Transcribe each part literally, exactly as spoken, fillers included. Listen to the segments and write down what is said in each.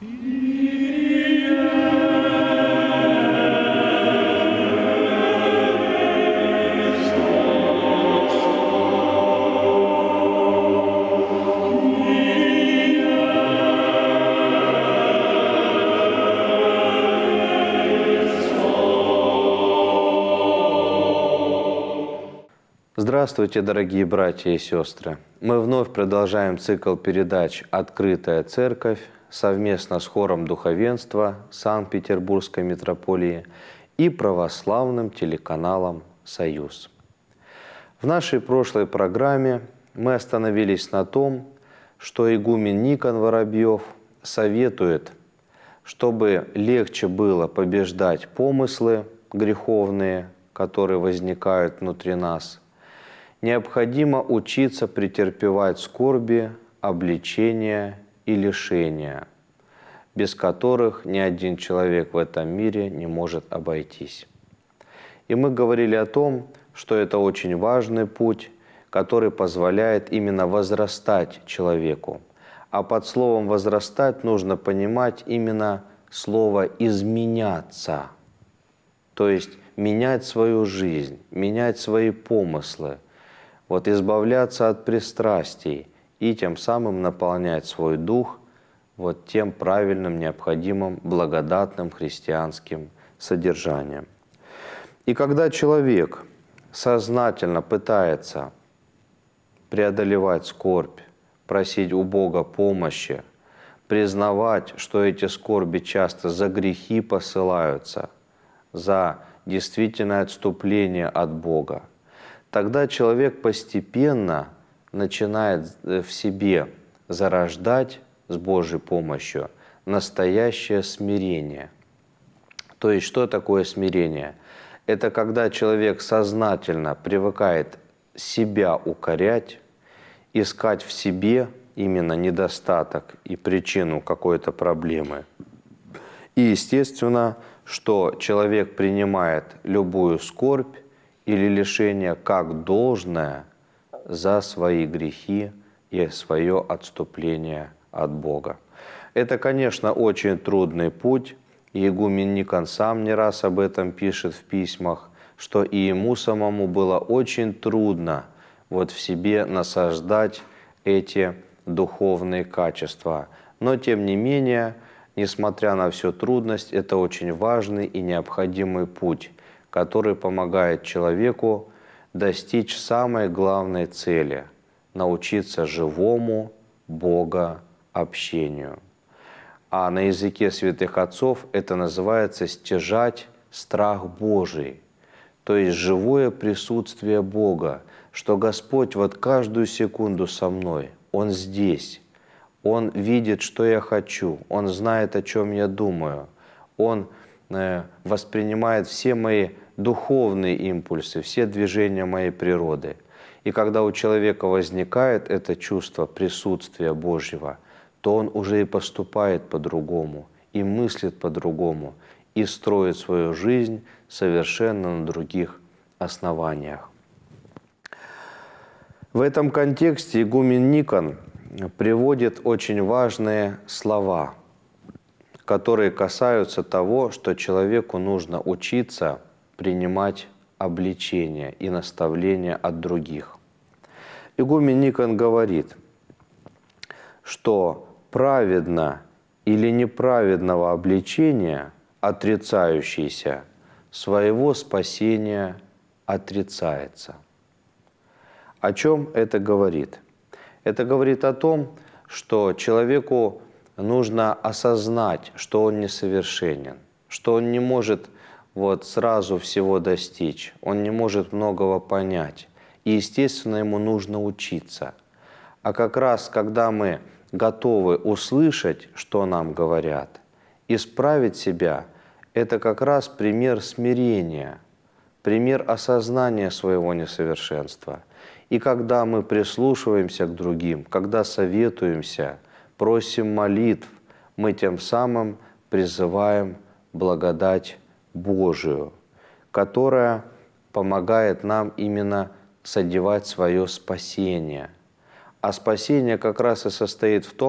Здравствуйте, дорогие братья и сестры! Мы вновь продолжаем цикл передач «Открытая Церковь» совместно с хором духовенства Санкт-Петербургской митрополии и православным телеканалом «Союз». В нашей прошлой программе мы остановились на том, что игумен Никон Воробьев советует, чтобы легче было побеждать помыслы греховные, которые возникают внутри нас, необходимо учиться претерпевать скорби, обличения и лишения, без которых ни один человек в этом мире не может обойтись. И мы говорили о том, что это очень важный путь, который позволяет именно возрастать человеку. А под словом «возрастать» нужно понимать именно слово «изменяться», то есть менять свою жизнь, менять свои помыслы, вот избавляться от пристрастий и тем самым наполнять свой дух вот тем правильным, необходимым, благодатным христианским содержанием. И когда человек сознательно пытается преодолевать скорбь, просить у Бога помощи, признавать, что эти скорби часто за грехи посылаются, за действительное отступление от Бога, тогда человек постепенно начинает в себе зарождать с Божьей помощью настоящее смирение. То есть что такое смирение? Это когда человек сознательно привыкает себя укорять, искать в себе именно недостаток и причину какой-то проблемы. И естественно, что человек принимает любую скорбь или лишение как должное за свои грехи и свое отступление от Бога. Это, конечно, очень трудный путь. Игумен Никон сам не раз об этом пишет в письмах, что и ему самому было очень трудно вот в себе насаждать эти духовные качества. Но, тем не менее, несмотря на всю трудность, это очень важный и необходимый путь, который помогает человеку достичь самой главной цели – научиться живому Богообщению. А на языке святых отцов это называется стяжать страх Божий, то есть живое присутствие Бога, что Господь вот каждую секунду со мной, Он здесь, Он видит, что я хочу, Он знает, о чем я думаю, Он э, воспринимает все мои духовные импульсы, все движения моей природы. И когда у человека возникает это чувство присутствия Божьего, то он уже и поступает по-другому, и мыслит по-другому, и строит свою жизнь совершенно на других основаниях. В этом контексте игумен Никон приводит очень важные слова, которые касаются того, что человеку нужно учиться принимать обличения и наставления от других. Игумен Никон говорит, что праведно или неправедного обличения, отрицающийся, своего спасения отрицается. О чем это говорит? Это говорит о том, что человеку нужно осознать, что он несовершенен, что он не может вот сразу всего достичь, он не может многого понять. И, естественно, ему нужно учиться. А как раз, когда мы готовы услышать, что нам говорят, исправить себя, это как раз пример смирения, пример осознания своего несовершенства. И когда мы прислушиваемся к другим, когда советуемся, просим молитв, мы тем самым призываем благодать Божию, которая помогает нам именно содевать свое спасение. А спасение как раз и состоит в том,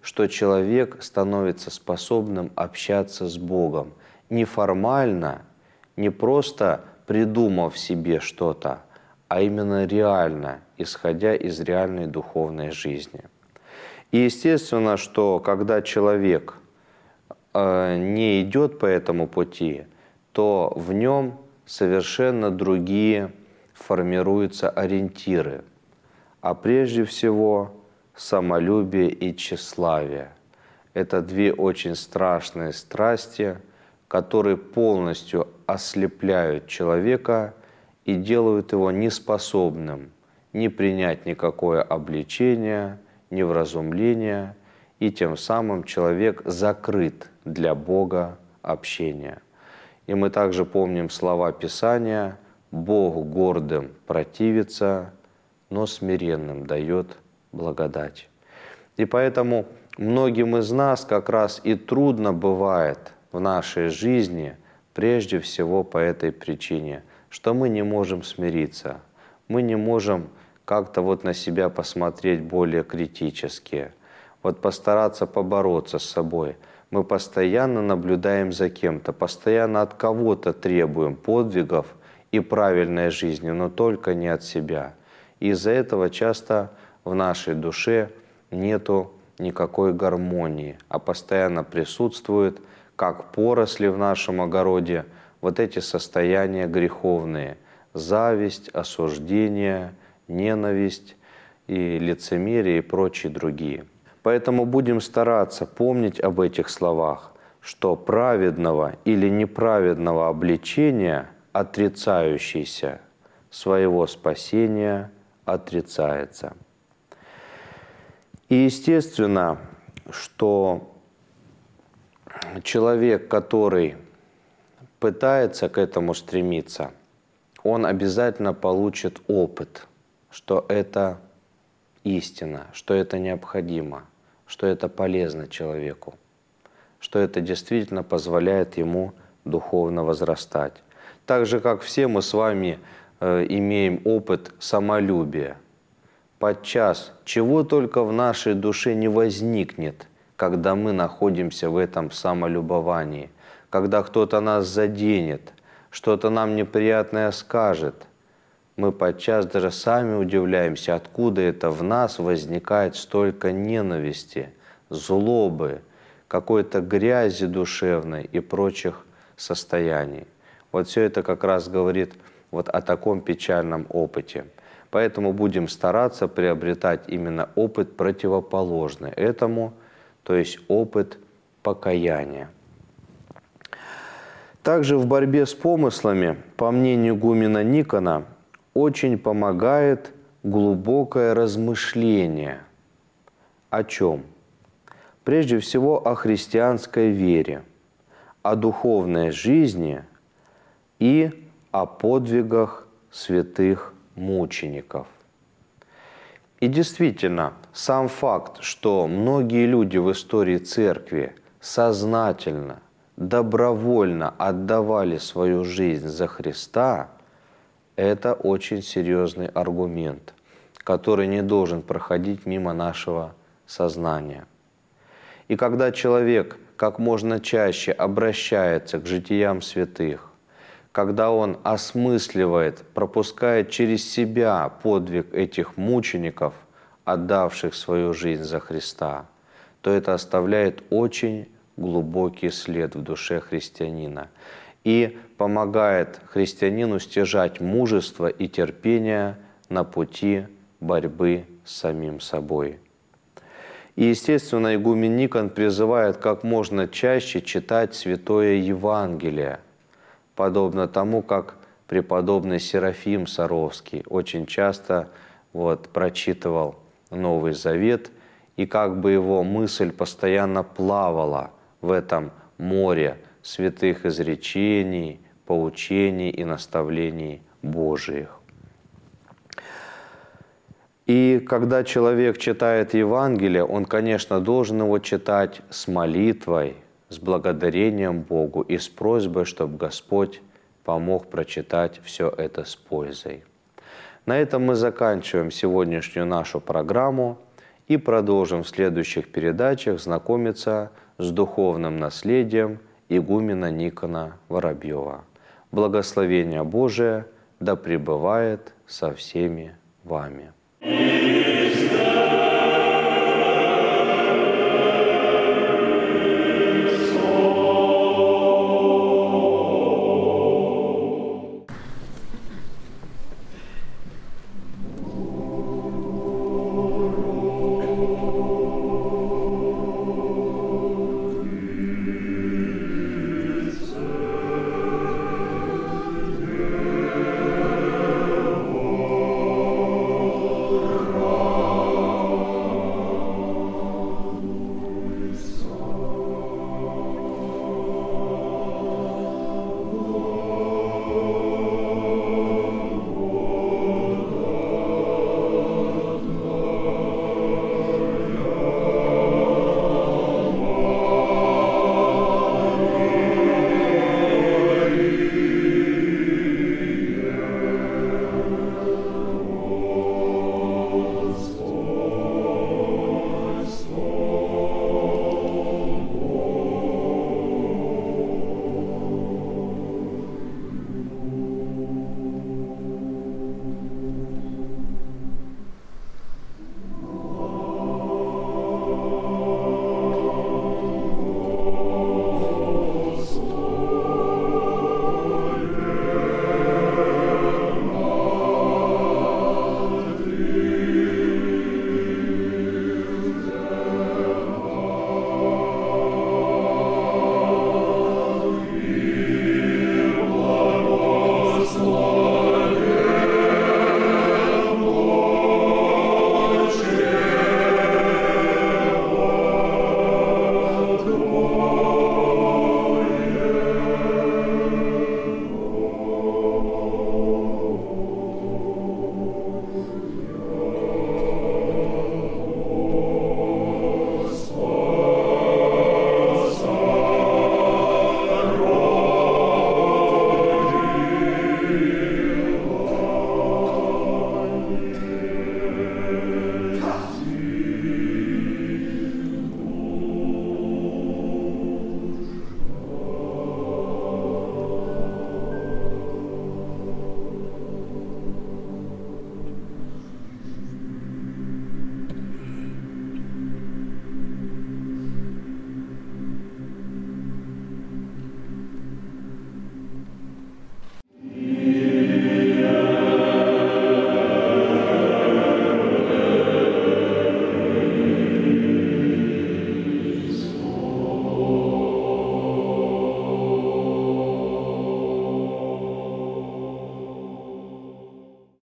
что человек становится способным общаться с Богом не формально, не просто придумав себе что-то, а именно реально, исходя из реальной духовной жизни. И естественно, что когда человек э, не идет по этому пути, то в нем совершенно другие формируются ориентиры, а прежде всего самолюбие и тщеславие. Это две очень страшные страсти, которые полностью ослепляют человека и делают его неспособным ни принять никакое обличение, ни вразумление, и тем самым человек закрыт для Бога общения. И мы также помним слова Писания: «Бог гордым противится, но смиренным дает благодать». И поэтому многим из нас как раз и трудно бывает в нашей жизни прежде всего по этой причине, что мы не можем смириться, мы не можем как-то вот на себя посмотреть более критически, вот постараться побороться с собой. Мы постоянно наблюдаем за кем-то, постоянно от кого-то требуем подвигов и правильной жизни, но только не от себя. И из-за этого часто в нашей душе нету никакой гармонии, а постоянно присутствует, как поросли в нашем огороде, вот эти состояния греховные: зависть, осуждение, ненависть и лицемерие и прочие другие. Поэтому будем стараться помнить об этих словах, что праведного или неправедного обличения, отрицающийся своего спасения, отрицается. И естественно, что человек, который пытается к этому стремиться, он обязательно получит опыт, что это истина, что это необходимо, что это полезно человеку, что это действительно позволяет ему духовно возрастать. Так же, как все мы с вами э, имеем опыт самолюбия. Подчас чего только в нашей душе не возникнет, когда мы находимся в этом самолюбовании, когда кто-то нас заденет, что-то нам неприятное скажет. Мы подчас даже сами удивляемся, откуда это в нас возникает столько ненависти, злобы, какой-то грязи душевной и прочих состояний. Вот все это как раз говорит вот о таком печальном опыте. Поэтому будем стараться приобретать именно опыт противоположный этому, то есть опыт покаяния. Также в борьбе с помыслами, по мнению игумена Никона, очень помогает глубокое размышление. О чем? Прежде всего о христианской вере, о духовной жизни и о подвигах святых мучеников. И действительно, сам факт, что многие люди в истории Церкви сознательно, добровольно отдавали свою жизнь за Христа, это очень серьезный аргумент, который не должен проходить мимо нашего сознания. И когда человек как можно чаще обращается к житиям святых, когда он осмысливает, пропускает через себя подвиг этих мучеников, отдавших свою жизнь за Христа, то это оставляет очень глубокий след в душе христианина и помогает христианину стяжать мужество и терпение на пути борьбы с самим собой. И, естественно, игумен Никон призывает как можно чаще читать Святое Евангелие, подобно тому, как преподобный Серафим Саровский очень часто вот, прочитывал Новый Завет, и как бы его мысль постоянно плавала в этом море святых изречений, поучений и наставлений Божиих. И когда человек читает Евангелие, он, конечно, должен его читать с молитвой, с благодарением Богу и с просьбой, чтобы Господь помог прочитать все это с пользой. На этом мы заканчиваем сегодняшнюю нашу программу и продолжим в следующих передачах знакомиться с духовным наследием игумена Никона Воробьева. Благословение Божие да пребывает со всеми вами.